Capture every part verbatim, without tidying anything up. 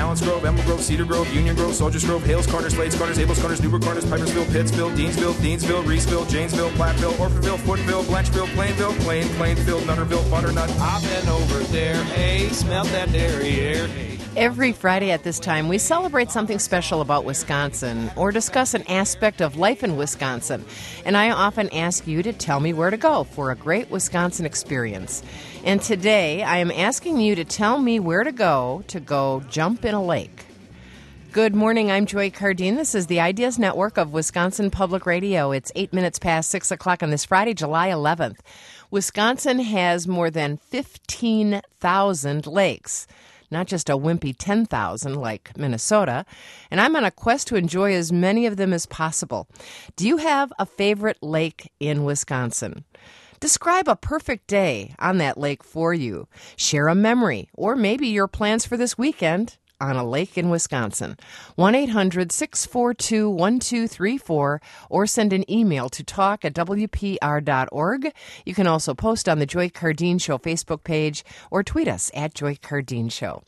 Balance Grove, Emerald Grove, Cedar Grove, Union Grove, Soldiers Grove, Hales Corners, Slades Corners, Abels Corners, Newburgh Corners, Pipersville, Pittsville, Deansville, Deansville, Reeseville, Janesville, Platteville, Orfordville, Footville, Blancheville, Plainville, Plain, Plainfield, Nutterville, Butternut. I've been over there, hey, smell that dairy air, hey. Every Friday at this time, we celebrate something special about Wisconsin or discuss an aspect of life in Wisconsin. And I often ask you to tell me where to go for a great Wisconsin experience. And today, I am asking you to tell me where to go to go jump in a lake. Good morning, I'm Joy Cardine. This is the Ideas Network of Wisconsin Public Radio. It's eight minutes past six o'clock on this Friday, July eleventh. Wisconsin has more than fifteen thousand lakes. Not just a wimpy ten thousand like Minnesota, and I'm on a quest to enjoy as many of them as possible. Do you have a favorite lake in Wisconsin? Describe a perfect day on that lake for you. Share a memory, or maybe your plans for this weekend on a lake in Wisconsin. one eight hundred six four two one two three four or send an email to talk at w p r dot org. You can also post on the Joy Cardine Show Facebook page or tweet us at Joy Cardine Show.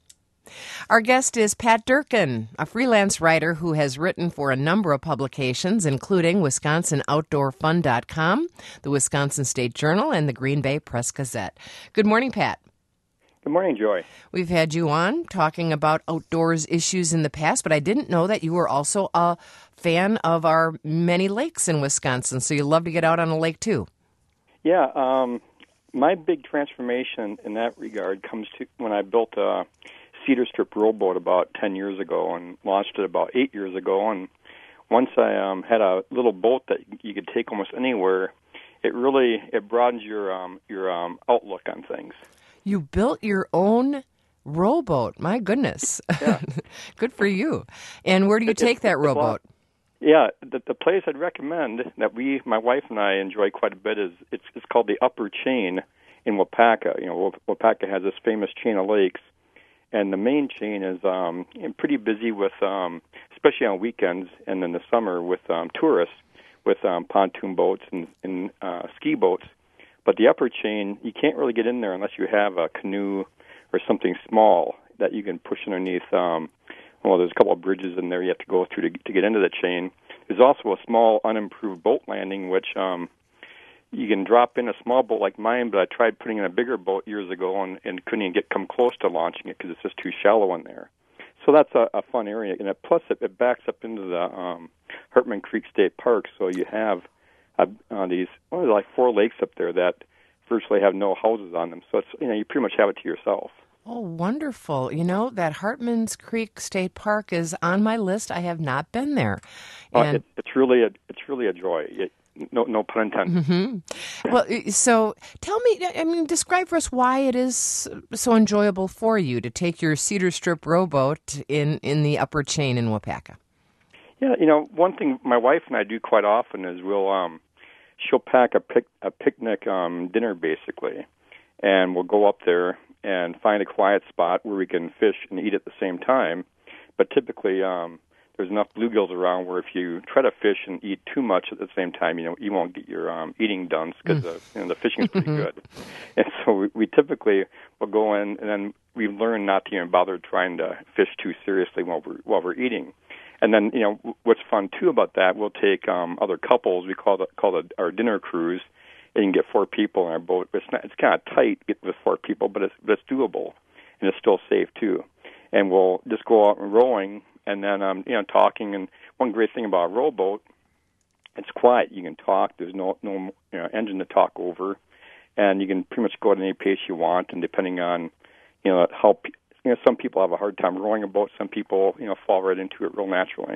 Our guest is Pat Durkin, a freelance writer who has written for a number of publications, including Wisconsin Outdoor Fun dot com, the Wisconsin State Journal, and the Green Bay Press Gazette. Good morning, Pat. Good morning, Joy. We've had you on talking about outdoors issues in the past, but I didn't know that you were also a fan of our many lakes in Wisconsin, so you love to get out on a lake, too. Yeah, um, my big transformation in that regard comes to when I built a cedar strip rowboat about ten years ago and launched it about eight years ago. And once I um, had a little boat that you could take almost anywhere, it really it broadens your um, your um, outlook on things. You built your own rowboat. My goodness. Yeah. Good for you. And where do you take that rowboat? Yeah, the, the place I'd recommend that we, my wife and I, enjoy quite a bit is it's it's called the Upper Chain in Waupaca. You know, Waupaca has this famous chain of lakes, and the main chain is um, pretty busy with, um, especially on weekends and in the summer, with um, tourists, with um, pontoon boats and, and uh, ski boats. But the upper chain, you can't really get in there unless you have a canoe or something small that you can push underneath. Um, well, there's a couple of bridges in there you have to go through to, to get into the chain. There's also a small, unimproved boat landing, which um, you can drop in a small boat like mine, but I tried putting in a bigger boat years ago and, and couldn't even get come close to launching it because it's just too shallow in there. So that's a, a fun area. And it, plus, it, it backs up into the um, Hartman Creek State Park, so you have Uh, uh, these well, like four lakes up there that virtually have no houses on them. So it's you know you pretty much have it to yourself. Oh, wonderful. You know, that Hartman's Creek State Park is on my list. I have not been there. And uh, it, it's really a it's really a joy. It, no no pun intended. Mm-hmm. Well, so tell me, I mean, describe for us why it is so enjoyable for you to take your cedar strip rowboat in, in the upper chain in Waupaca. Yeah, you know, one thing my wife and I do quite often is we'll um, she'll pack a pic a picnic um, dinner basically, and we'll go up there and find a quiet spot where we can fish and eat at the same time. But typically, um, there's enough bluegills around where if you try to fish and eat too much at the same time, you know, you won't get your um, eating done because mm. you know, the fishing is pretty good. And so we, we typically will go in, and then we learn not to even bother trying to fish too seriously while we're while we're eating. And then, you know, what's fun, too, about that, we'll take um, other couples. We call it, call it our dinner cruise, and you can get four people in our boat. It's not, it's kind of tight with four people, but it's, but it's doable, and it's still safe, too. And we'll just go out and rowing, and then, um, you know, talking. And one great thing about a rowboat, it's quiet. You can talk. There's no, no you know, engine to talk over, and you can pretty much go at any pace you want, and depending on, you know, how pe- You know, some people have a hard time rowing a boat. Some people, you know, fall right into it real naturally.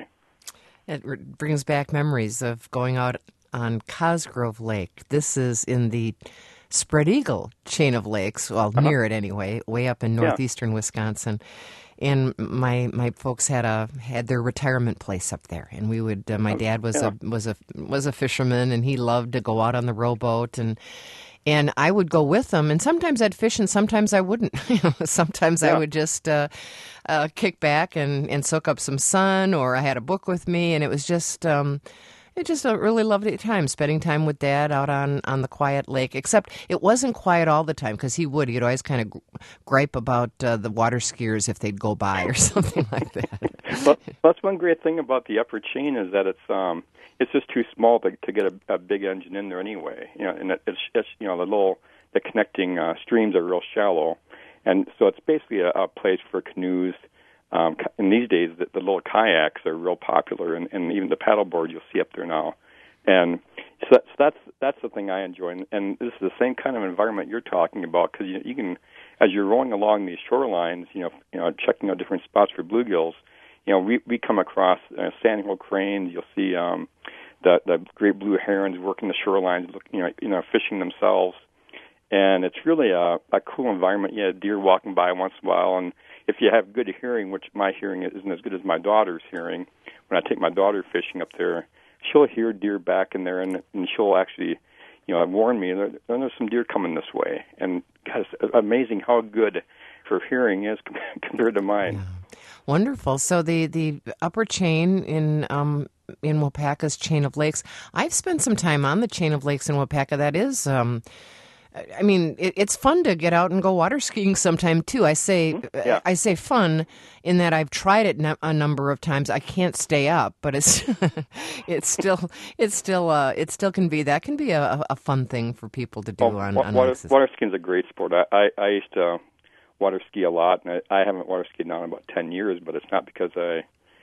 It r- brings back memories of going out on Cosgrove Lake. This is in the Spread Eagle chain of lakes, well, uh-huh. near it anyway, way up in northeastern yeah. Wisconsin. And my my folks had a had their retirement place up there, and we would. Uh, my dad was yeah. a was a was a fisherman, and he loved to go out on the rowboat and. And I would go with them, and sometimes I'd fish, and sometimes I wouldn't. sometimes yeah. I would just uh, uh, kick back and, and soak up some sun, or I had a book with me, and it was just um, It's just a really lovely time, spending time with Dad out on, on the quiet lake, except it wasn't quiet all the time because he would. He'd always kind of gripe about uh, the water skiers if they'd go by or something like that. But that's one great thing about the upper chain is that it's um it's just too small to, to get a, a big engine in there anyway. You know, and it, it's, it's you know the little the connecting uh, streams are real shallow, and so it's basically a, a place for canoes. Um, and these days, the, the little kayaks are real popular, and, and even the paddleboard you'll see up there now. And so that's that's, that's the thing I enjoy. And, and this is the same kind of environment you're talking about because you, you can, as you're rowing along these shorelines, you know, you know, checking out different spots for bluegills. You know, we we come across uh, sandhill cranes. You'll see um, the the great blue herons working the shorelines, you know, you know, fishing themselves. And it's really a, a cool environment. You have deer walking by once in a while, and if you have good hearing, which my hearing isn't as good as my daughter's hearing, when I take my daughter fishing up there, she'll hear deer back in there, and, and she'll actually, you know, warn me, there, there's some deer coming this way. And God, it's amazing how good her hearing is compared to mine. Yeah. Wonderful. So the, the upper chain in um, in Waupaca's chain of lakes, I've spent some time on the chain of lakes in Waupaca. That is... Um, I mean, it, it's fun to get out and go water skiing sometime too. I say, mm-hmm. yeah. I say fun in that I've tried it a number of times. I can't stay up, but it's it's still it's still uh, it still can be that can be a, a fun thing for people to do well, on, water, on water, lakes. Water skiing is a great sport. I, I, I used to water ski a lot, and I, I haven't water skied now in about ten years. But it's not because I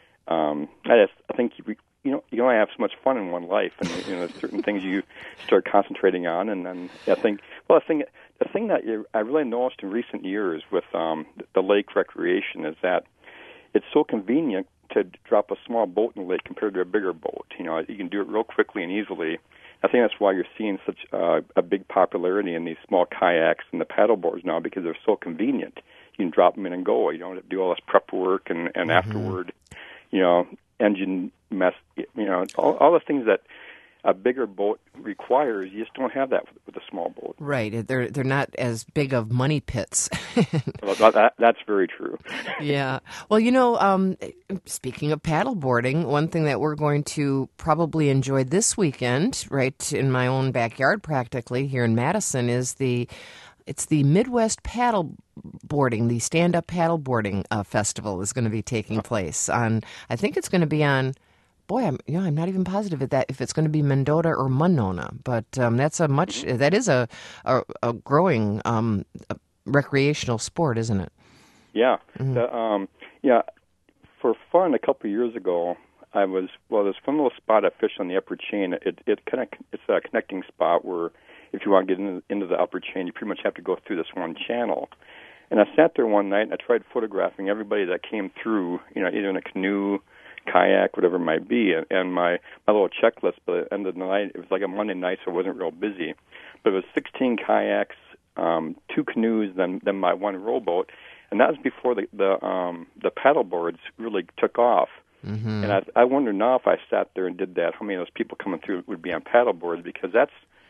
um, I just I think you. You know, you only have so much fun in one life, and you know, there's certain things you start concentrating on. And then I think, well, the thing, the thing that you, I really noticed in recent years with um, the lake recreation is that it's so convenient to drop a small boat in the lake compared to a bigger boat. You know, you can do it real quickly and easily. I think that's why you're seeing such uh, a big popularity in these small kayaks and the paddle boards now, because they're so convenient. You can drop them in and go. You don't have to do all this prep work and, and mm-hmm. afterward, you know, engine mess, you know, all, all the things that a bigger boat requires. You just don't have that with, with a small boat. Right. They're they're not as big of money pits. Well, that, that's very true. Yeah. Well, you know, um, speaking of paddleboarding, one thing that we're going to probably enjoy this weekend, right in my own backyard practically here in Madison, is the It's the Midwest Paddleboarding, the Stand-Up Paddleboarding uh, Festival is going to be taking place on, I think it's going to be on, boy, I'm, you know, I'm not even positive if, that, if it's going to be Mendota or Monona, but um, that's a much, that is a, a, a growing um, a recreational sport, isn't it? Yeah. Mm-hmm. The, um, yeah. For fun, a couple of years ago, I was, well, there's one little spot I fished on the upper chain. It, it kind of, it's a connecting spot where if you want to get into, into the upper chain, you pretty much have to go through this one channel. And I sat there one night and I tried photographing everybody that came through, you know, either in a canoe, kayak, whatever it might be. And, and my, my little checklist by the end of the night, it was like a Monday night, so it wasn't real busy. But it was sixteen kayaks, um, two canoes, then then my one rowboat. And that was before the the, um, the paddle boards really took off. Mm-hmm. And I, I wonder now if I sat there and did that, how many of those people coming through would be on paddle boards, because that's,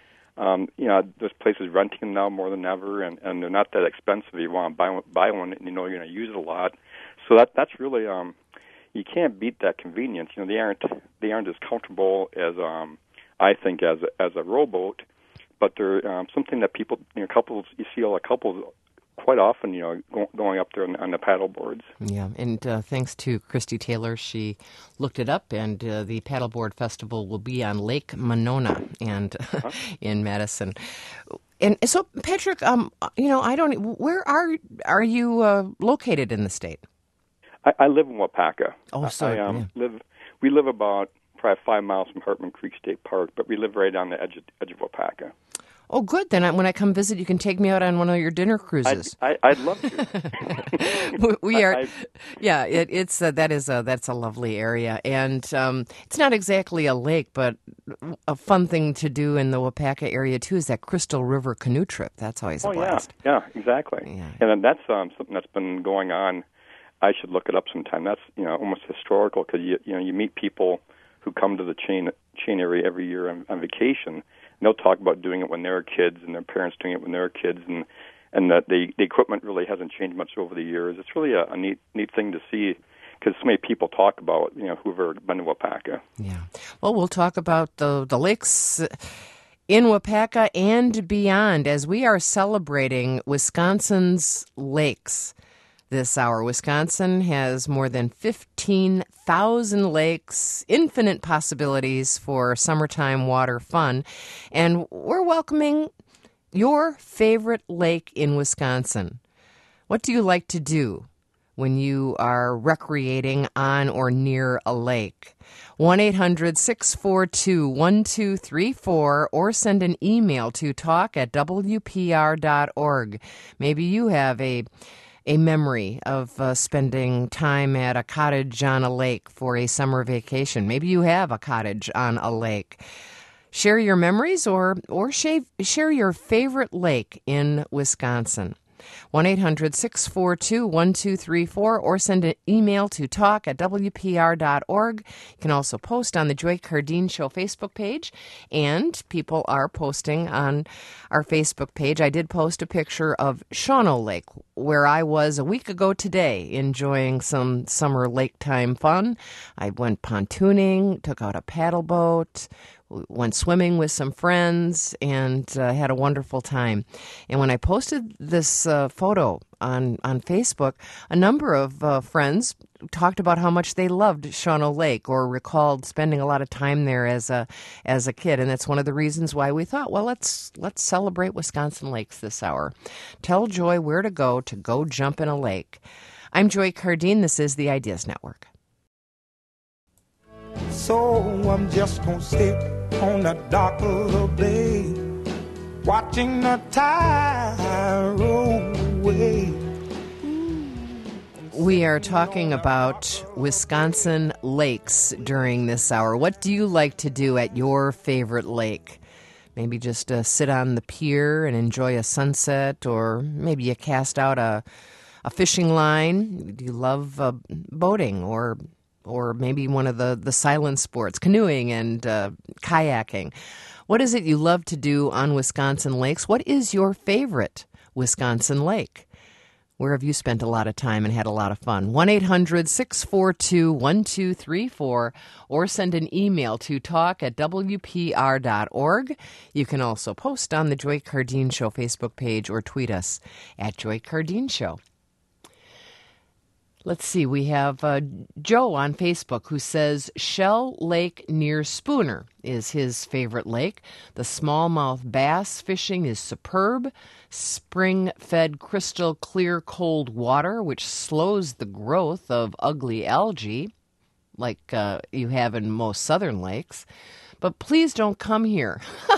Um, you know, there's places renting them now more than ever, and, and they're not that expensive. You want to buy one, buy one, and you know you're going to use it a lot. So that that's really, um, you can't beat that convenience. You know, they aren't they aren't as comfortable as um, I think as a, as a rowboat, but they're um, something that people, you know, couples, you see all the couples quite often, you know, go, going up there on, on the paddle boards. Yeah, and uh, thanks to Christy Taylor, she looked it up, and uh, the Paddleboard Festival will be on Lake Monona and huh? in Madison. And so, Patrick, um, you know, I don't. Where are are you uh, located in the state? I, I live in Waupaca. Oh, sorry. I um, yeah. live. We live about probably five miles from Hartman Creek State Park, but we live right on the edge of, edge of Waupaca. Oh, good. Then I, when I come visit, you can take me out on one of your dinner cruises. I'd, I, I'd love to. we are, I, yeah. It, it's uh, that is a that's a lovely area, and um, it's not exactly a lake, but a fun thing to do in the Waupaca area too is that Crystal River canoe trip. That's always a oh, blast. Yeah, yeah, exactly. Yeah. And then that's um, something that's been going on. I should look it up sometime. That's you know almost historical because you you know you meet people who come to the chain chain area every year on, on vacation. And they'll talk about doing it when they were kids, and their parents doing it when they were kids, and and that the the equipment really hasn't changed much over the years. It's really a, a neat neat thing to see, because so many people talk about, you know, who've ever been to Wapaka. Yeah. Well, we'll talk about the, the lakes in Wapaka and beyond as we are celebrating Wisconsin's lakes this hour. Wisconsin has more than fifteen thousand lakes, infinite possibilities for summertime water fun, and we're welcoming your favorite lake in Wisconsin. What do you like to do when you are recreating on or near a lake? one eight hundred six four two one two three four or send an email to talk at w p r dot org. Maybe you have a a memory of uh, spending time at a cottage on a lake for a summer vacation. Maybe you have a cottage on a lake. Share your memories or, or share, share your favorite lake in Wisconsin. one eight hundred six four two one two three four or send an email to talk at w p r dot org. You can also post on the Joy Cardine Show Facebook page, and people are posting on our Facebook page. I did post a picture of Shawano Lake, where I was a week ago today enjoying some summer lake time fun. I went pontooning, took out a paddle boat, went swimming with some friends, and uh, had a wonderful time. And when I posted this uh, photo on, on Facebook, a number of uh, friends talked about how much they loved Shawano Lake or recalled spending a lot of time there as a as a kid. And that's one of the reasons why we thought, well, let's let's celebrate Wisconsin lakes this hour. Tell Joy where to go to go jump in a lake. I'm Joy Cardine. This is the Ideas Network. So I'm just gonna sit on the dock of the bay, watching the tide roll away. We are talking about Wisconsin lakes during this hour. What do you like to do at your favorite lake? Maybe just uh, sit on the pier and enjoy a sunset, or maybe you cast out a, a fishing line. Do you love uh, boating, or or maybe one of the, the silent sports, canoeing and uh, kayaking? What is it you love to do on Wisconsin lakes? What is your favorite Wisconsin lake? Where have you spent a lot of time and had a lot of fun? one eight hundred six four two one two three four or send an email to talk at w p r dot org. You can also post on the Joy Cardine Show Facebook page or tweet us at Joy Cardine Show. Let's see, we have uh, Joe on Facebook who says Shell Lake near Spooner is his favorite lake. The smallmouth bass fishing is superb. Spring-fed crystal clear cold water, which slows the growth of ugly algae, like uh, you have in most southern lakes. But please don't come here.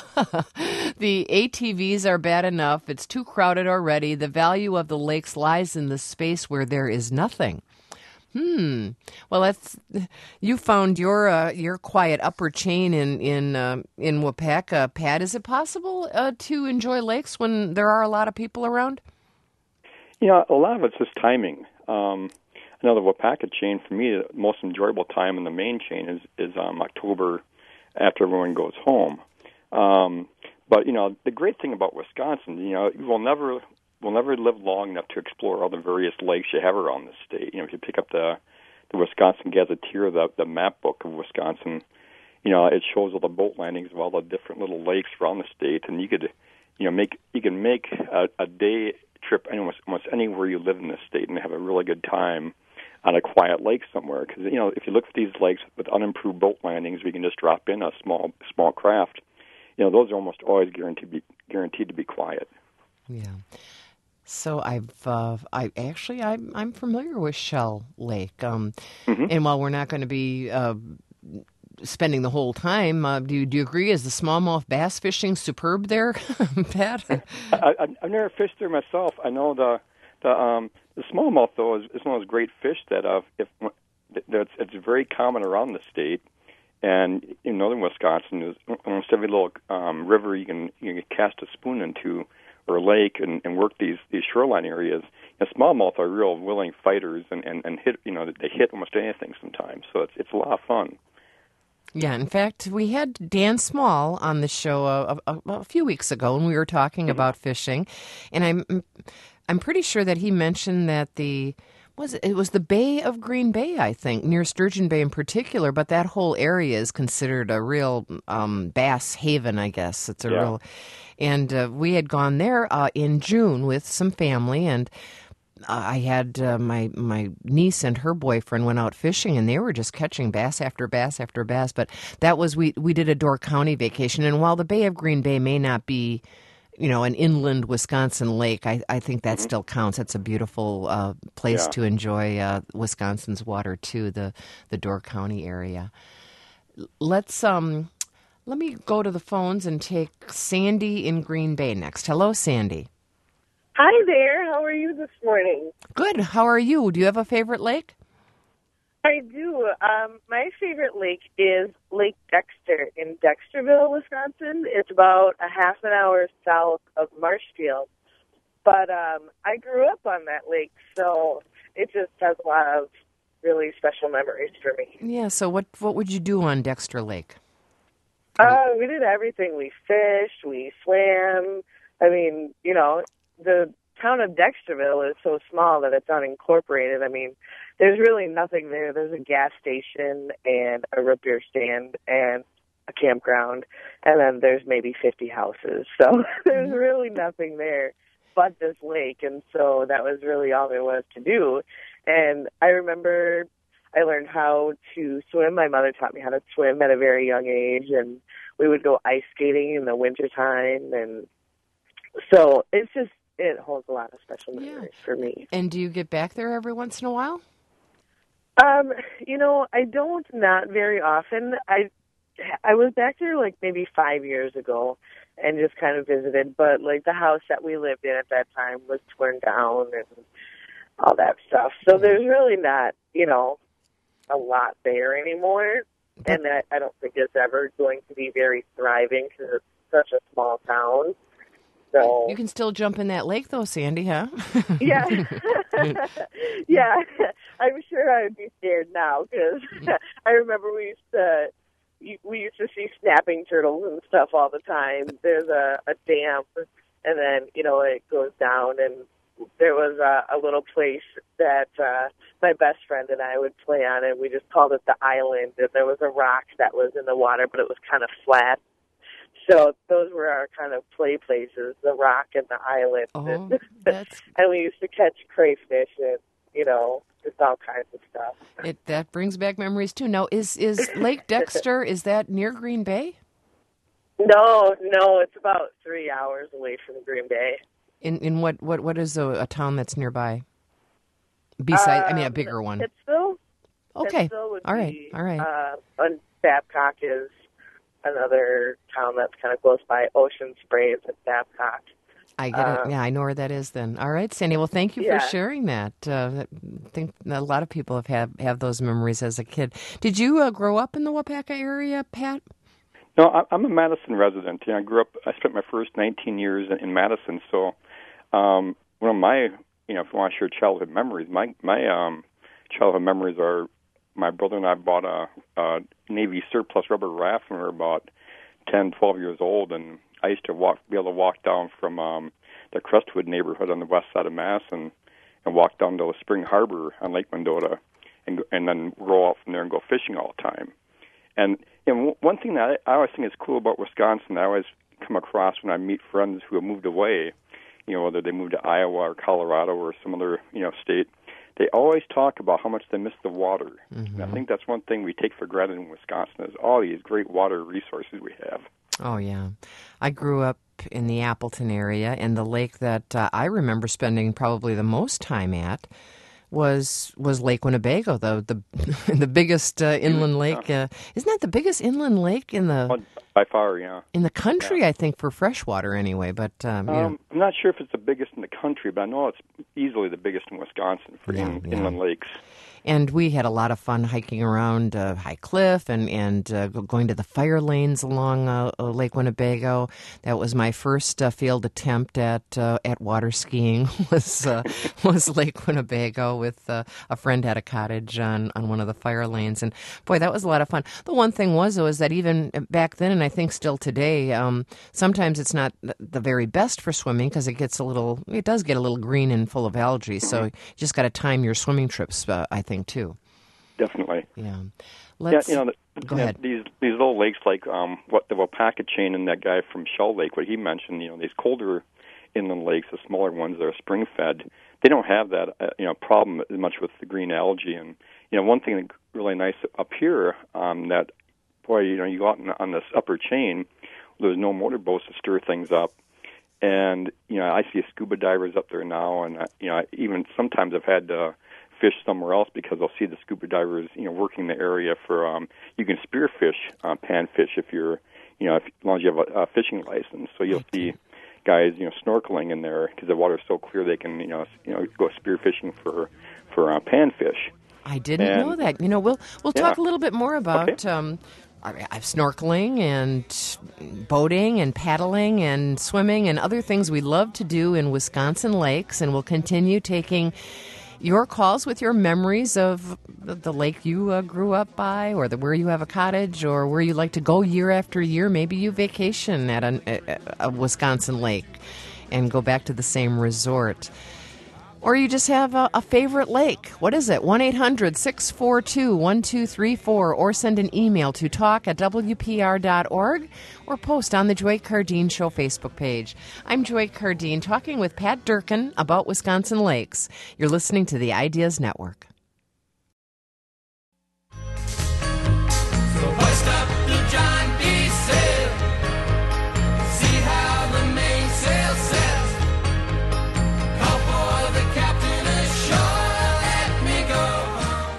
The A T Vs are bad enough. It's too crowded already. The value of the lakes lies in the space where there is nothing. Hmm. Well, that's you found your uh, your quiet upper chain in in uh, in Wapaka, Pat. Is it possible uh, to enjoy lakes when there are a lot of people around? You know, a lot of it's just timing. Um, I know the Wapaka chain, for me, the most enjoyable time in the main chain is is um, October, after everyone goes home. Um, but, you know, the great thing about Wisconsin, you know, you will never will never live long enough to explore all the various lakes you have around the state. You know, if you pick up the the Wisconsin Gazetteer, the, the map book of Wisconsin, you know, it shows all the boat landings of all the different little lakes around the state, and you could, you know, make you can make a, a day trip almost, almost anywhere you live in the state and have a really good time on a quiet lake somewhere. Because, you know, if you look at these lakes with unimproved boat landings, we can just drop in a small small craft. You know, those are almost always guaranteed to be guaranteed to be quiet. Yeah. So I've uh, I actually I'm I'm familiar with Shell Lake, um, mm-hmm. and while we're not going to be uh, spending the whole time, uh, do you, do you agree? Is the smallmouth bass fishing superb there, Pat? I, I've never fished there myself. I know the the um, the smallmouth though is, is one of those great fish that uh, if that's it's very common around the state. And in northern Wisconsin, there's almost every little um, river you can you can cast a spoon into, or a lake, and, and work these, these shoreline areas. And smallmouth are real willing fighters, and, and, and hit you know they hit almost anything sometimes. So it's it's a lot of fun. Yeah, in fact, we had Dan Small on the show a, a, a few weeks ago, and we were talking mm-hmm. about fishing, and I'm I'm pretty sure that he mentioned that the was it? It was the Bay of Green Bay, I think, near Sturgeon Bay in particular. But that whole area is considered a real um, bass haven, I guess. It's a Yeah. real, and uh, we had gone there uh, in June with some family, and uh, I had uh, my my niece and her boyfriend went out fishing, and they were just catching bass after bass after bass. But that was we we did a Door County vacation, and while the Bay of Green Bay may not be, you know, an inland Wisconsin lake, I, I think that mm-hmm. still counts. It's a beautiful uh, place yeah. to enjoy uh, Wisconsin's water too, the the Door County area. Let's um, let me go to the phones and take Sandy in Green Bay next. Hello, Sandy. Hi there. How are you this morning? Good. How are you? Do you have a favorite lake? I do. Um, my favorite lake is Lake Dexter in Dexterville, Wisconsin. It's about a half an hour south of Marshfield. But um, I grew up on that lake, so it just has a lot of really special memories for me. Yeah, so what what would you do on Dexter Lake? Uh, we did everything. We fished, we swam. I mean, you know, the town of Dexterville is so small that it's unincorporated. I mean, there's really nothing there. There's a gas station and a root beer stand and a campground, and then there's maybe fifty houses. So there's really nothing there but this lake, and so that was really all there was to do. And I remember I learned how to swim. My mother taught me how to swim at a very young age, and we would go ice skating in the wintertime. And so it's just, it holds a lot of special memories yeah. for me. And do you get back there every once in a while? Um, you know, I don't, not very often. I I was back there like maybe five years ago and just kind of visited, but like the house that we lived in at that time was torn down and all that stuff. So there's really not, you know, a lot there anymore. And I, I don't think it's ever going to be very thriving because it's such a small town. So you can still jump in that lake though, Sandy, huh? Yeah. Yeah. I'm sure I would be scared now because I remember we used to we used to see snapping turtles and stuff all the time. There's a, a dam, and then, you know, it goes down, and there was a, a little place that uh, my best friend and I would play on, and we just called it the island, and there was a rock that was in the water, but it was kind of flat. So those were our kind of play places, the rock and the island. Oh, that's... And we used to catch crayfish and, you know, just all kinds of stuff. It that brings back memories too. Now, is is Lake Dexter, is that near Green Bay? No, no, it's about three hours away from Green Bay. In in what what, what is a, a town that's nearby? Besides, um, I mean, a bigger one. Pittsville. Okay. Pittsville would all right. Be, all right. Uh, and Babcock is another town that's kind of close by. Ocean Springs at Babcock. I get it. Um, yeah, I know where that is then. All right, Sandy. Well, thank you yeah. for sharing that. Uh, I think a lot of people have had, have those memories as a kid. Did you uh, grow up in the Waupaca area, Pat? No, I'm a Madison resident. You know, I grew up. I spent my first nineteen years in Madison. So, um, one of my, you know, if you want to share childhood memories, my my um, childhood memories are my brother and I bought a, a Navy surplus rubber raft when we were about ten, twelve years old, and I used to walk, be able to walk down from um, the Crestwood neighborhood on the west side of Mass and, and walk down to Spring Harbor on Lake Mendota, and and then roll out from there and go fishing all the time. And you know, one thing that I, I always think is cool about Wisconsin, I always come across when I meet friends who have moved away, you know, whether they moved to Iowa or Colorado or some other, you know, state, they always talk about how much they miss the water. Mm-hmm. And I think that's one thing we take for granted in Wisconsin is all these great water resources we have. Oh, yeah. I grew up in the Appleton area, and the lake that uh, I remember spending probably the most time at was was Lake Winnebago, the the, the biggest uh, inland lake. Uh, isn't that the biggest inland lake in the... Oh, by far, yeah. In the country, yeah. I think, for freshwater anyway. But um, you um, know. I'm not sure if it's the biggest in the country, but I know it's easily the biggest in Wisconsin for yeah, in, yeah. inland lakes. And we had a lot of fun hiking around uh, High Cliff and, and uh, going to the fire lanes along uh, Lake Winnebago. That was my first uh, field attempt at uh, at water skiing was uh, was Lake Winnebago with uh, a friend had a cottage on, on one of the fire lanes. And boy, that was a lot of fun. The one thing was, though, is that even back then, and I think still today, um, sometimes it's not the very best for swimming because it gets a little, it does get a little green and full of algae. So you just got to time your swimming trips, uh, I think, too. Definitely. Yeah. Let's, yeah, you know, the, go you ahead. know, these these little lakes like um, what the Wapaka chain and that guy from Shell Lake, what he mentioned, you know, these colder inland lakes, the smaller ones that are spring-fed, they don't have that, uh, you know, problem as much with the green algae. And, you know, one thing that's really nice up here um, that, boy, you know, you go out on this upper chain, there's no motorboats to stir things up. And, you know, I see scuba divers up there now, and, uh, you know, even sometimes I've had to fish somewhere else because I'll see the scuba divers, you know, working the area for, um, you can spearfish, uh, panfish if you're, you know, if, as long as you have a, a fishing license. So you'll see guys, you know, snorkeling in there because the water's so clear they can, you know, you know, go spearfishing for, for uh, panfish. I didn't and, know that. You know, we'll we'll yeah. talk a little bit more about okay. um, I- I've snorkeling and boating and paddling and swimming and other things we love to do in Wisconsin lakes, and we'll continue taking your calls with your memories of the, the lake you uh, grew up by, or the, where you have a cottage, or where you like to go year after year. Maybe you vacation at a, a, a Wisconsin lake and go back to the same resort. Or you just have a, a favorite lake. What is it? one eight hundred six four two one two three four. Or send an email to talk at W P R dot org or post on the Joy Cardine Show Facebook page. I'm Joy Cardine, talking with Pat Durkin about Wisconsin lakes. You're listening to the Ideas Network. So hoist up the John B. sail. See how the mainsail sets. Call for the captain ashore. Let me go home.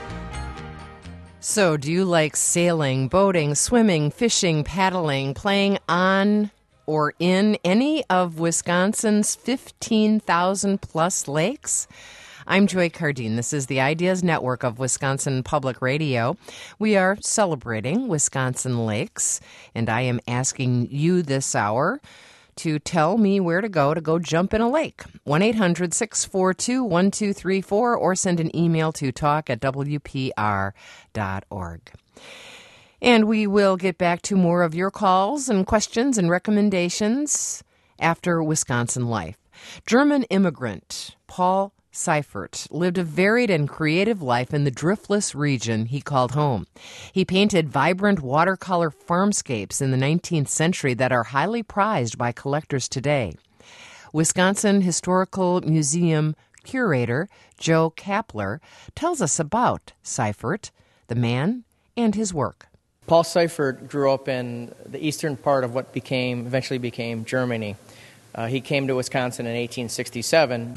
So, do you like sailing, boating, swimming, fishing, paddling, playing on or in any of Wisconsin's fifteen thousand plus lakes? I'm Joy Cardine. This is the Ideas Network of Wisconsin Public Radio. We are celebrating Wisconsin lakes, and I am asking you this hour to tell me where to go to go jump in a lake. one eight hundred six four two one two three four or send an email to talk at W P R dot org. And we will get back to more of your calls and questions and recommendations after Wisconsin Life. German immigrant Paul Seifert lived a varied and creative life in the driftless region he called home. He painted vibrant watercolor farmscapes in the nineteenth century that are highly prized by collectors today. Wisconsin Historical Museum curator Joe Kapler tells us about Seifert, the man, and his work. Paul Seifert grew up in the eastern part of what became eventually became Germany. Uh, he came to Wisconsin in eighteen sixty-seven.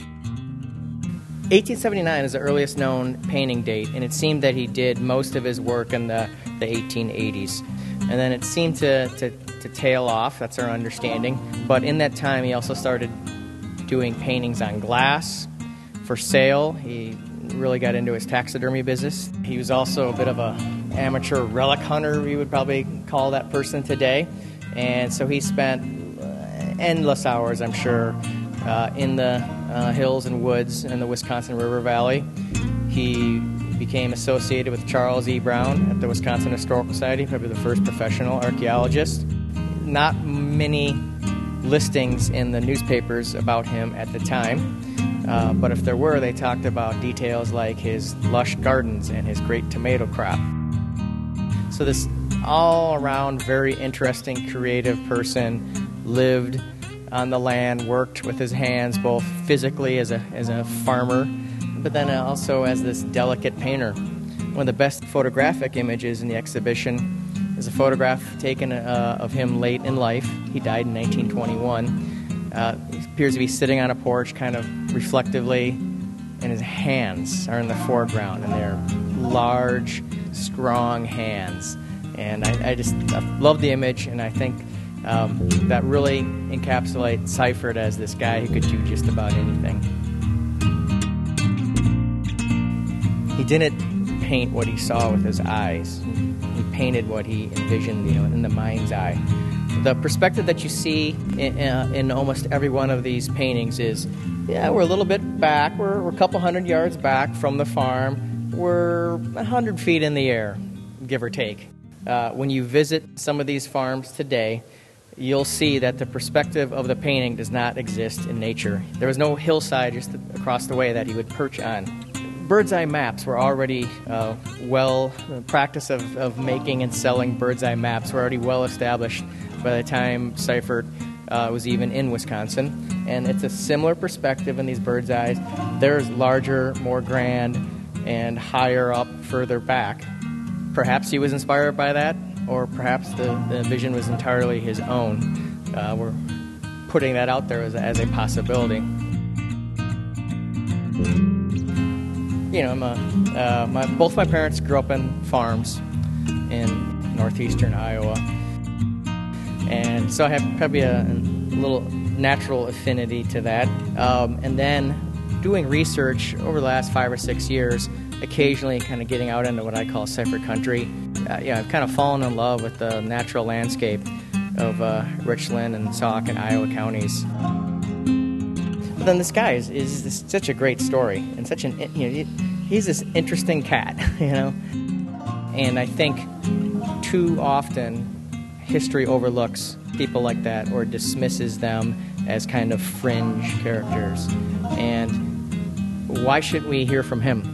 eighteen seventy-nine is the earliest known painting date, and it seemed that he did most of his work in the, the eighteen eighties. And then it seemed to, to, to tail off, that's our understanding. But in that time, he also started doing paintings on glass for sale. He really got into his taxidermy business. He was also a bit of a amateur relic hunter, we would probably call that person today. And so he spent endless hours, I'm sure, uh, in the uh, hills and woods in the Wisconsin River Valley. He became associated with Charles E. Brown at the Wisconsin Historical Society, probably the first professional archaeologist. Not many listings in the newspapers about him at the time, uh, but if there were, they talked about details like his lush gardens and his great tomato crop. So this all-around very interesting, creative person lived on the land, worked with his hands both physically as a as a farmer, but then also as this delicate painter. One of the best photographic images in the exhibition is a photograph taken uh, of him late in life. He died in nineteen twenty-one. Uh, he appears to be sitting on a porch kind of reflectively, and his hands are in the foreground, and they're large, strong hands. And I, I just I love the image, and I think um, that really encapsulates Seifert as this guy who could do just about anything. He didn't paint what he saw with his eyes. He painted what he envisioned, you know, in the mind's eye. The perspective that you see in, uh, in almost every one of these paintings is, yeah, we're a little bit back. We're, we're a couple hundred yards back from the farm. We're a hundred feet in the air, give or take. Uh, when you visit some of these farms today, you'll see that the perspective of the painting does not exist in nature. There was no hillside just across the way that he would perch on. Bird's eye maps were already uh, well, the practice of, of making and selling bird's eye maps were already well established by the time Seifert uh, was even in Wisconsin. And it's a similar perspective in these bird's eyes. They're larger, more grand, and higher up, further back. Perhaps he was inspired by that, or perhaps the, the vision was entirely his own. Uh, we're putting that out there as a, as a possibility. You know, I'm a, uh, my, both my parents grew up in farms in northeastern Iowa, and so I have probably a, a little natural affinity to that. Um, and then doing research over the last five or six years, occasionally kind of getting out into what I call Seifert country. Uh, yeah, I've kind of fallen in love with the natural landscape of uh, Richland and Sauk and Iowa counties. But then this guy is, is this, such a great story, and such an, you know, he's this interesting cat, you know. And I think too often history overlooks people like that or dismisses them as kind of fringe characters. And why shouldn't we hear from him?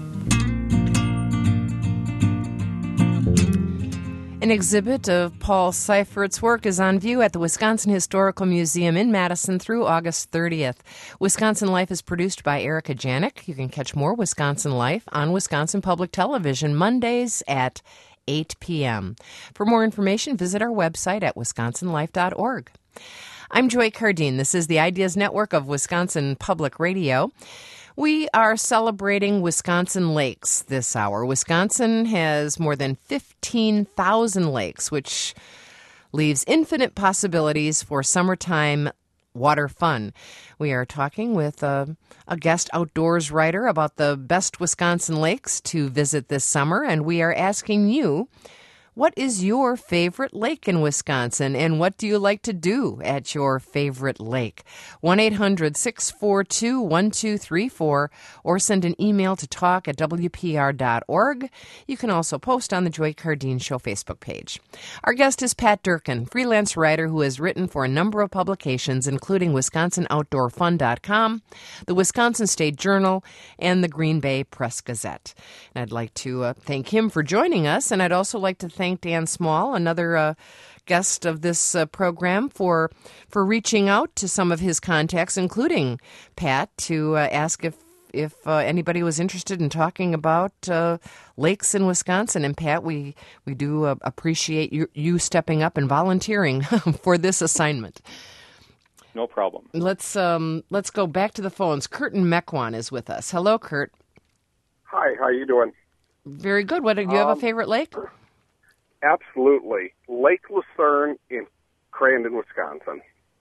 An exhibit of Paul Seifert's work is on view at the Wisconsin Historical Museum in Madison through August thirtieth. Wisconsin Life is produced by Erica Janik. You can catch more Wisconsin Life on Wisconsin Public Television Mondays at eight p.m. For more information, visit our website at wisconsin life dot org. I'm Joy Cardine. This is the Ideas Network of Wisconsin Public Radio. We are celebrating Wisconsin lakes this hour. Wisconsin has more than fifteen thousand lakes, which leaves infinite possibilities for summertime water fun. We are talking with a, a guest outdoors writer about the best Wisconsin lakes to visit this summer, and we are asking you, what is your favorite lake in Wisconsin, and what do you like to do at your favorite lake? one eight hundred six four two one two three four or send an email to talk at w p r dot org. You can also post on the Joy Cardine Show Facebook page. Our guest is Pat Durkin, freelance writer who has written for a number of publications, including Wisconsin Outdoor Fun dot com, the Wisconsin State Journal, and the Green Bay Press Gazette. And I'd like to uh, thank him for joining us, and I'd also like to thank Dan Small, another uh, guest of this uh, program, for for reaching out to some of his contacts, including Pat, to uh, ask if if uh, anybody was interested in talking about uh, lakes in Wisconsin. And Pat, we we do uh, appreciate you, you stepping up and volunteering for this assignment. No problem. Let's um let's go back to the phones. Kurt in Mequon is with us. Hello, Kurt. Hi, how you doing? Very good. What do you have Um, a favorite lake? Absolutely. Lake Lucerne in Crandon, Wisconsin.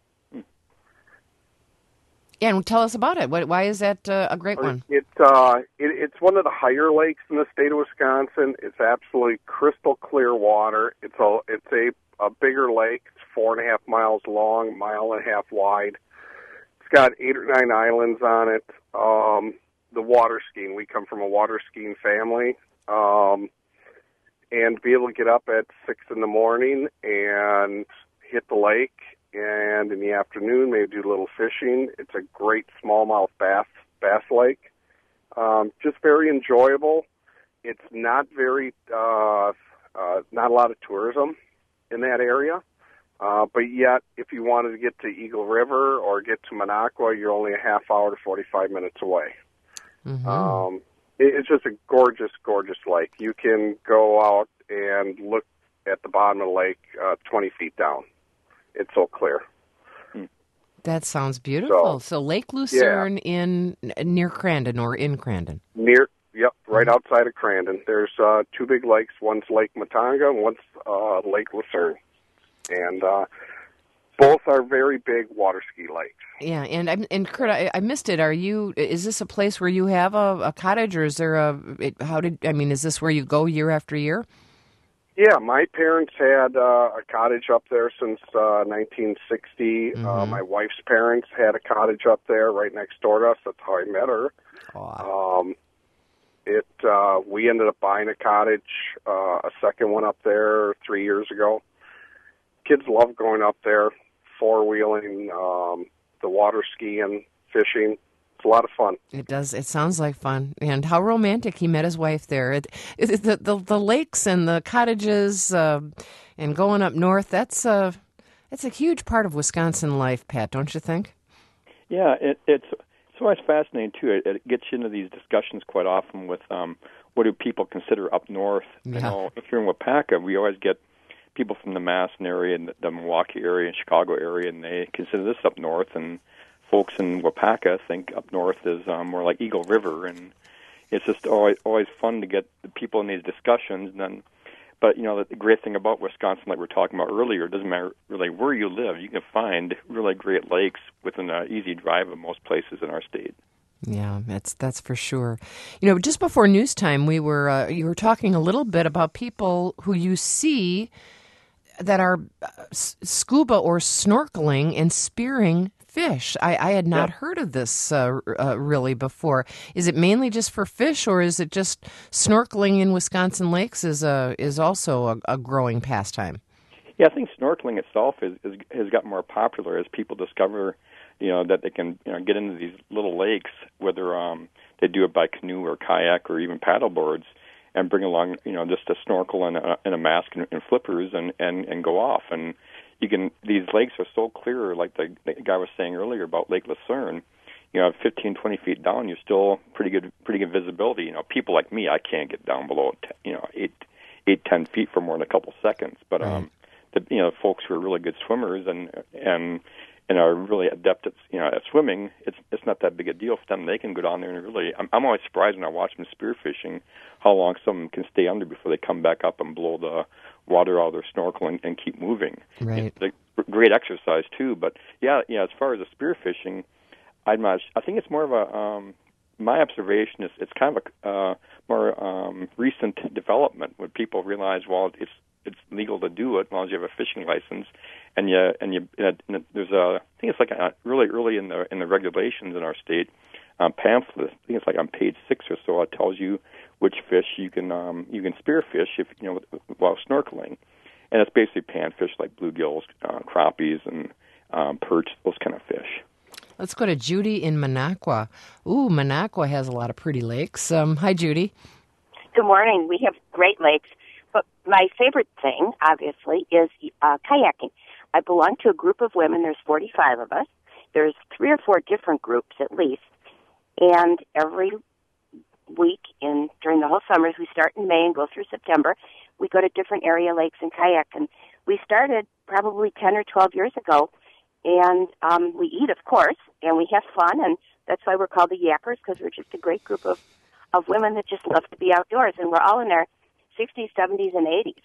Yeah, and tell us about it. What, why is that uh, a great one? It, uh, it, it's one of the higher lakes in the state of Wisconsin. It's absolutely crystal clear water. It's a it's a, a bigger lake. It's four and a half miles long, mile and a half wide. It's got eight or nine islands on it. Um, the water skiing. We come from a water skiing family. Um, and be able to get up at six in the morning and hit the lake, and in the afternoon maybe do a little fishing. It's a great smallmouth bass bass lake. Um, just very enjoyable. It's not very uh, uh, not a lot of tourism in that area, uh, but yet if you wanted to get to Eagle River or get to Minocqua, you're only a half hour to forty-five minutes away. Mm-hmm. Um, It's just a gorgeous, gorgeous lake. You can go out and look at the bottom of the lake uh, twenty feet down. It's so clear. That sounds beautiful. So, So, Lake Lucerne in near Crandon or in Crandon. Near, yep, right outside of Crandon. There's uh, two big lakes. One's Lake Matonga and one's uh, Lake Lucerne. And uh, Both are very big water ski lakes. Yeah, and I'm and Kurt, I, I missed it. Are you? Is this a place where you have a, a cottage, or is there a? It, how did I mean? Is this where you go year after year? Yeah, my parents had uh, a cottage up there since uh, nineteen sixty. Mm-hmm. Uh, my wife's parents had a cottage up there right next door to us. That's how I met her. Oh. Um, it uh, we ended up buying a cottage, uh, a second one up there three years ago. Kids love going up there, four wheeling, um, the water skiing, fishing. It's a lot of fun. It does. It sounds like fun, and how romantic! He met his wife there. It, it, the, the the lakes and the cottages uh, and going up north. That's a that's a huge part of Wisconsin life, Pat. Don't you think? Yeah, it, it's it's always fascinating too. It, it gets you into these discussions quite often with um, what do people consider up north. Yeah. You know, if you're in Wapaka, we always get people from the Madison area and the, the Milwaukee area and Chicago area, and they consider this up north, and folks in Wapaka think up north is um, more like Eagle River, and it's just always always fun to get the people in these discussions. And then, but you know, the, the great thing about Wisconsin, like we were talking about earlier, it doesn't matter really where you live. You can find really great lakes within an easy drive of most places in our state. Yeah, that's that's for sure. You know, just before news time, we were uh, you were talking a little bit about people who you see that are uh, s- scuba or snorkeling and spearing fish. I, I had not Yeah. heard of this uh, uh, really before. Is it mainly just for fish, or is it just snorkeling in Wisconsin lakes is a is also a, a growing pastime? Yeah, I think snorkeling itself is, is has gotten more popular as people discover, you know, that they can you know get into these little lakes, whether um, they do it by canoe or kayak or even paddle boards, and bring along, you know, just a snorkel and a, and a mask and, and flippers and, and, and go off. And you can, these lakes are so clear, like the, the guy was saying earlier about Lake Lucerne, you know, fifteen, twenty feet down, you're still pretty good, pretty good visibility. You know, people like me, I can't get down below, you know, eight, eight, ten feet for more than a couple seconds. But, Right. um, the, you know, folks who are really good swimmers and, and, and are really adept at, you know, at swimming, it's it's not that big a deal for them. They can go down there and really, I'm, I'm always surprised when I watch them spearfishing how long some of them can stay under before they come back up and blow the water out of their snorkel and, and keep moving. Right. It's a great exercise too. But yeah, yeah, as far as the spearfishing, I'm not, I think it's more of a, um, my observation is it's kind of a uh, more um, recent development when people realize, well, it's it's legal to do it as long as you have a fishing license, and you and you and there's a I think it's like a, really early in the in the regulations in our state um, pamphlet. I think it's like on page six or so. It tells you which fish you can um, you can spearfish if you know while snorkeling, and it's basically panfish like bluegills, uh, crappies, and um, perch, those kind of fish. Let's go to Judy in Minocqua. Ooh, Minocqua has a lot of pretty lakes. Um, hi, Judy. Good morning. We have great lakes, but my favorite thing, obviously, is uh, kayaking. I belong to a group of women. There's forty-five of us. There's three or four different groups at least, and every week in during the whole summers, we start in May and go through September. We go to different area lakes and kayak, and we started probably ten or twelve years ago. And um, we eat, of course, and we have fun, and that's why we're called the Yackers, because we're just a great group of, of women that just love to be outdoors, and we're all in our sixties, seventies, and eighties.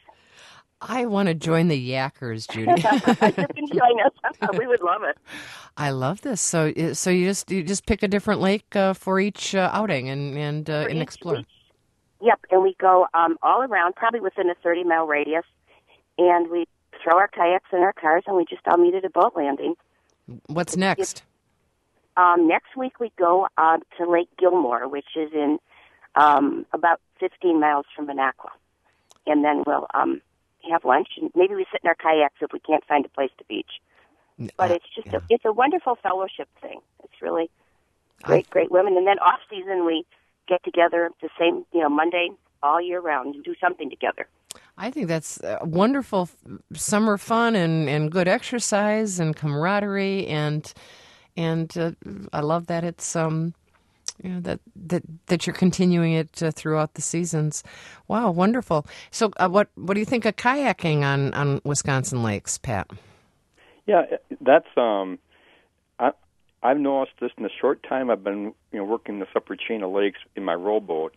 I want to join the Yackers, Judy. You can join us. We would love it. I love this. So, so you just you just pick a different lake uh, for each uh, outing and and uh, and each explore. week. Yep, and we go um, all around, probably within a thirty-mile radius, and we throw our kayaks in our cars, and we just all meet at a boat landing. What's next? Um, next week we go uh, to Lake Gilmore, which is in um, about fifteen miles from Minocqua, and then we'll um, have lunch, and maybe we sit in our kayaks if we can't find a place to beach. But Uh, it's just yeah. a, it's a wonderful fellowship thing. It's really great, I- great women. And then off season we get together the same, you know, Monday all year round and do something together. I think that's uh, wonderful f- summer fun and, and good exercise and camaraderie and and uh, I love that it's um you know that that, that you're continuing it uh, throughout the seasons. Wow, wonderful. So uh, what what do you think of kayaking on, on Wisconsin lakes, Pat? Yeah, that's um, I I've noticed this in the short time I've been you know working this upper chain of lakes in my rowboat.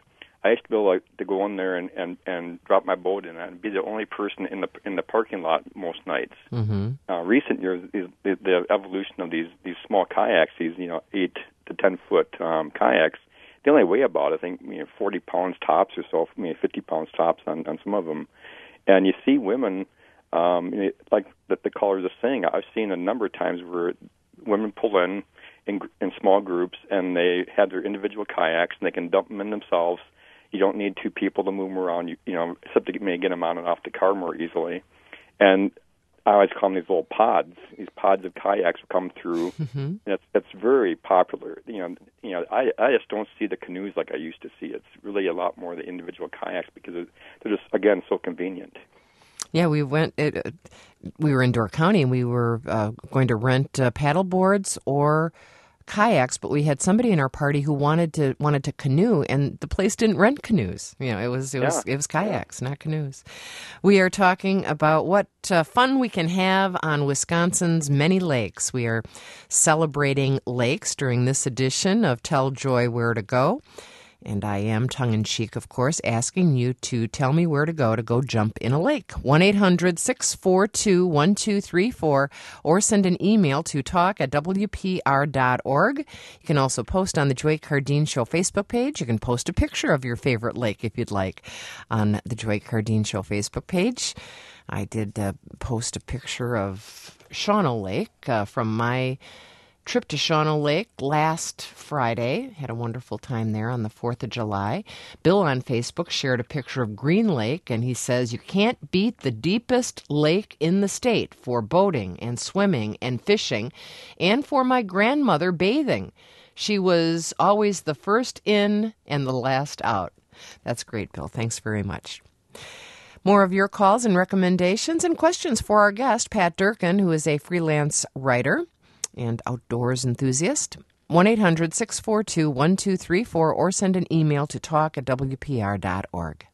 I used to be able to go in there and, and, and drop my boat in and be the only person in the in the parking lot most nights. Mm-hmm. Uh, recent years, is the, the evolution of these these small kayaks, these you know eight to ten foot um, kayaks, they only weigh about I think you know, forty pounds tops or so, maybe fifty pounds tops on, on some of them, and you see women um, like the, the callers are saying. I've seen a number of times where women pull in, in in small groups and they have their individual kayaks and they can dump them in themselves. You don't need two people to move them around, you, you know, except to maybe get them on and off the car more easily. And I always call them these little pods. These pods of kayaks will come through. Mm-hmm. That's that's very popular. You know, you know, I I just don't see the canoes like I used to see. It's really a lot more the individual kayaks because they're just again so convenient. Yeah, we went. It, uh, we were in Door County, and we were uh, going to rent uh, paddle boards or kayaks, but we had somebody in our party who wanted to wanted to canoe, and the place didn't rent canoes. You know, it was it yeah. was it was kayaks, yeah. not canoes. We are talking about what uh, fun we can have on Wisconsin's many lakes. We are celebrating lakes during this edition of Tell Joy Where to Go. And I am, tongue-in-cheek, of course, asking you to tell me where to go to go jump in a lake. one eight hundred six four two one two three four or send an email to talk at w p r dot org. You can also post on the Joy Cardine Show Facebook page. You can post a picture of your favorite lake if you'd like on the Joy Cardine Show Facebook page. I did uh, post a picture of Shawano Lake uh, from my trip to Shawano Lake last Friday. Had a wonderful time there on the fourth of July. Bill on Facebook shared a picture of Green Lake, and he says, you can't beat the deepest lake in the state for boating and swimming and fishing, and for my grandmother bathing. She was always the first in and the last out. That's great, Bill. Thanks very much. More of your calls and recommendations and questions for our guest, Pat Durkin, who is a freelance writer and outdoors enthusiast. one eight hundred six four two one two three four or send an email to talk at w p r dot org.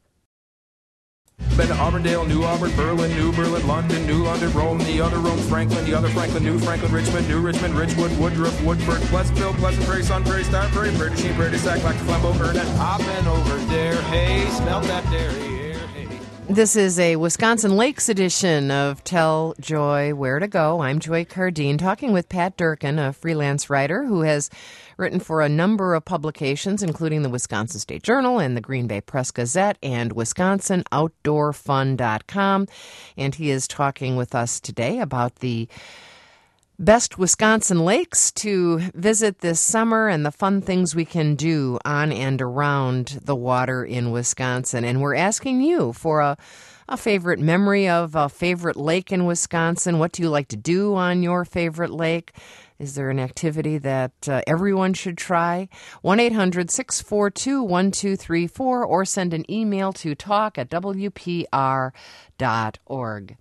Been to Auburndale, New Auburn, Berlin, New Berlin, London, New London, Rome, the other Rome, Franklin, the other Franklin, New Franklin, Richmond, New Richmond, Ridgewood, Woodruff, Woodford, Pleasantville, Pleasant Prairie, Sun Prairie, Star Prairie, Prairie du Chien, Prairie du Sac, Lac du Flambeau, Burnett. I've been over there, hey, smell that dairy air, hey. This is a Wisconsin Lakes edition of Tell Joy Where to Go. I'm Joy Cardine, talking with Pat Durkin, a freelance writer who has written for a number of publications, including the Wisconsin State Journal and the Green Bay Press Gazette and Wisconsin Outdoor Fun dot com. And he is talking with us today about the best Wisconsin lakes to visit this summer and the fun things we can do on and around the water in Wisconsin. And we're asking you for a, a favorite memory of a favorite lake in Wisconsin. What do you like to do on your favorite lake? Is there an activity that uh, everyone should try? one eight hundred six four two one two three four or send an email to talk at w p r dot org.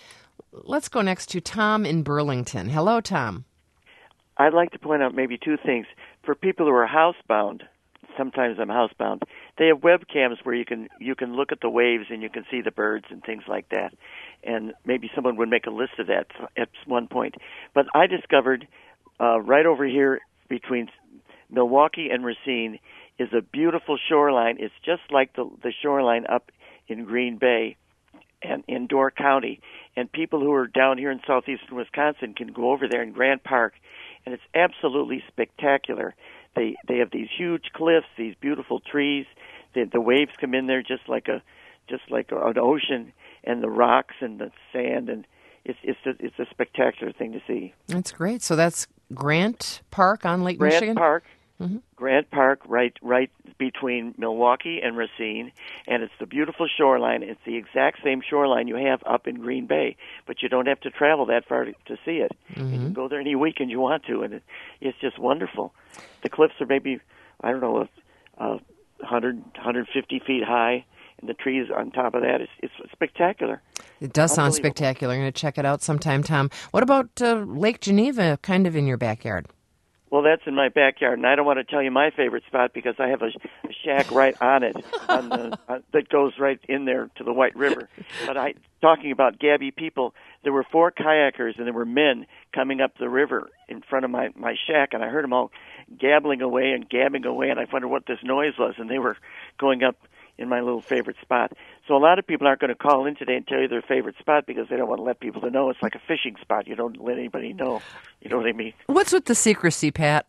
Let's go next to Tom in Burlington. Hello, Tom. I'd like to point out maybe two things. For people who are housebound, sometimes I'm housebound, they have webcams where you can you can look at the waves and you can see the birds and things like that. And maybe someone would make a list of that at one point. But I discovered uh, right over here between Milwaukee and Racine is a beautiful shoreline. It's just like the, the shoreline up in Green Bay and in Door County. And people who are down here in southeastern Wisconsin can go over there in Grant Park, and it's absolutely spectacular. They they have these huge cliffs, these beautiful trees. The, the waves come in there just like a just like an ocean, and the rocks and the sand, and it's it's a, it's a spectacular thing to see. That's great. So that's Grant Park on Lake Grant Michigan? Park. Mm-hmm. Grant Park, right, right between Milwaukee and Racine, and it's the beautiful shoreline. It's the exact same shoreline you have up in Green Bay, but you don't have to travel that far to, to see it. Mm-hmm. You can go there any weekend you want to, and it, it's just wonderful. The cliffs are maybe, I don't know, a, a one hundred, one hundred fifty feet high, and the trees on top of that. It's, it's spectacular. It does sound spectacular. I'm going to check it out sometime, Tom. What about uh, Lake Geneva, kind of in your backyard? Well, that's in my backyard, and I don't want to tell you my favorite spot because I have a, a shack right on it on the, uh, that goes right in there to the White River. But I, talking about gabby people, there were four kayakers, and there were men coming up the river in front of my, my shack, and I heard them all gabbling away and gabbing away, and I wondered what this noise was, and they were going up in my little favorite spot. So a lot of people aren't going to call in today and tell you their favorite spot because they don't want to let people to know. It's like a fishing spot. You don't let anybody know. You know what I mean? What's with the secrecy, Pat?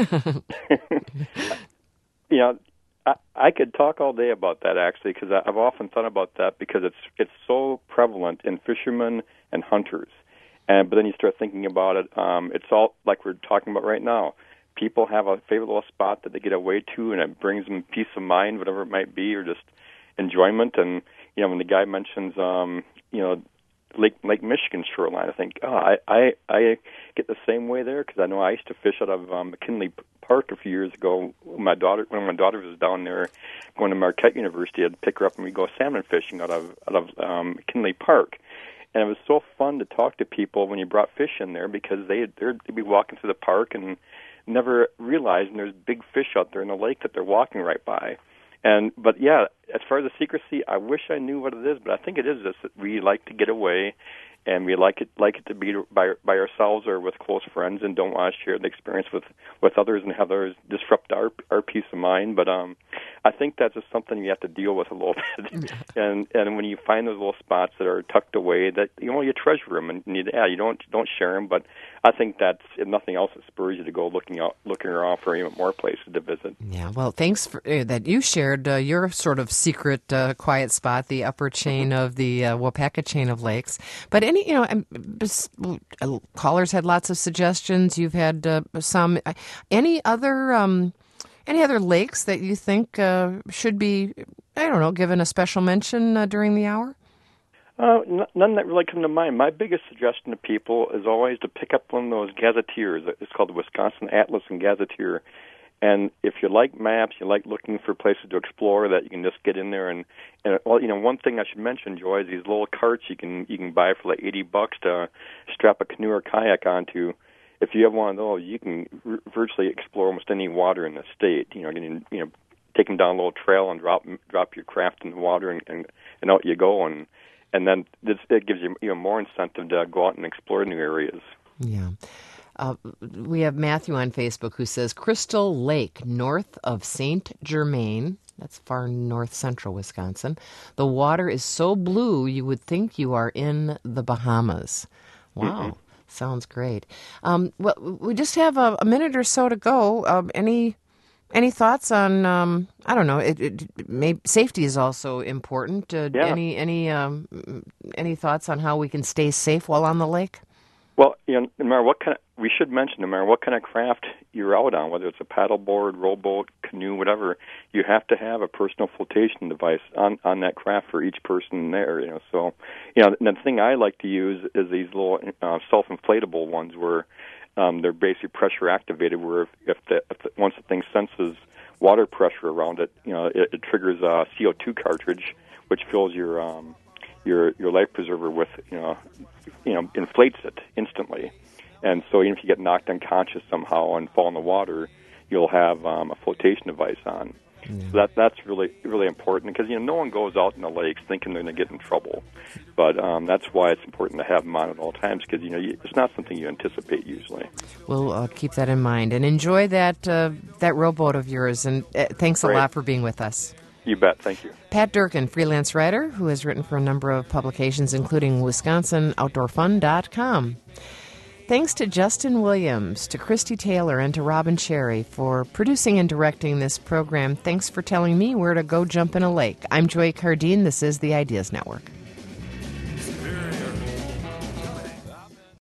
You know, I, I could talk all day about that, actually, because I've often thought about that because it's it's so prevalent in fishermen and hunters. And but then you start thinking about it, um, it's all like we're talking about right now. People have a favorite little spot that they get away to, and it brings them peace of mind, whatever it might be, or just enjoyment. And you know, when the guy mentions, um, you know, Lake Lake Michigan shoreline, I think, oh, I I, I get the same way there because I know I used to fish out of um, McKinley Park a few years ago. My daughter, when my daughter was down there, going to Marquette University, I'd pick her up and we'd go salmon fishing out of out of um, McKinley Park. And it was so fun to talk to people when you brought fish in there because they they'd be walking through the park and never realizing there's big fish out there in the lake that they're walking right by. And but yeah, as far as the secrecy, I wish I knew what it is, but I think it is this that we like to get away, and we like it like it to be by by ourselves or with close friends, and don't want to share the experience with, with others and have others disrupt our our peace of mind. But um, I think that's just something you have to deal with a little bit. and and when you find those little spots that are tucked away, that you know you treasure them, and you, yeah, you don't don't share them. But I think that's, if nothing else, it spurs you to go looking out looking around for even more places to visit. Yeah, well, thanks for uh, that you shared uh, your sort of secret uh, quiet spot, the upper chain of the uh, Waupaca chain of lakes. But any, you know, um, bes- uh, callers had lots of suggestions. You've had uh, some. Uh, any other um, any other lakes that you think uh, should be, I don't know, given a special mention uh, during the hour? Uh, n- none that really come to mind. My biggest suggestion to people is always to pick up one of those gazetteers. It's called the Wisconsin Atlas and Gazetteer. And if you like maps, you like looking for places to explore, that you can just get in there and, and well, you know, one thing I should mention, Joy, is these little carts you can you can buy for like eighty bucks to strap a canoe or kayak onto. If you have one of those, you can r- virtually explore almost any water in the state. You know, getting, you know, taking down a little trail and drop drop your craft in the water, and, and, and out you go. And and then this, it gives you even more incentive to go out and explore new areas. Yeah. Uh, we have Matthew on Facebook who says Crystal Lake, north of Saint Germain. That's far north central Wisconsin. The water is so blue you would think you are in the Bahamas. Wow. Mm-hmm. Sounds great. Um, well, we just have a, a minute or so to go. Um, any any thoughts on? Um, I don't know. It, it, may, safety is also important. Uh, yeah. Any any um, any thoughts on how we can stay safe while on the lake? Well, you know, no matter what kind of, we should mention, no matter what kind of craft you're out on, whether it's a paddleboard, rowboat, canoe, whatever, you have to have a personal flotation device on, on that craft for each person there. You know, so you know, the thing I like to use is these little uh, self-inflatable ones where um, they're basically pressure activated. Where if, if, the, if the, once the thing senses water pressure around it, you know, it, it triggers a C O two cartridge, which fills your um, your your life preserver with, you know, you know, inflates it instantly. And so even if you get knocked unconscious somehow and fall in the water, you'll have um, a flotation device on. Yeah. So that that's really really important because, you know, no one goes out in the lakes thinking they're going to get in trouble. But um, that's why it's important to have them on at all times because, you know, you, it's not something you anticipate usually. We'll uh, keep that in mind and enjoy that uh, that rowboat of yours. And uh, thanks a Great. lot for being with us. You bet. Thank you. Pat Durkin, freelance writer who has written for a number of publications, including Wisconsin Outdoor Fun dot com. Thanks to Justin Williams, to Christy Taylor, and to Robin Cherry for producing and directing this program. Thanks for telling me where to go jump in a lake. I'm Joy Cardine. This is the Ideas Network.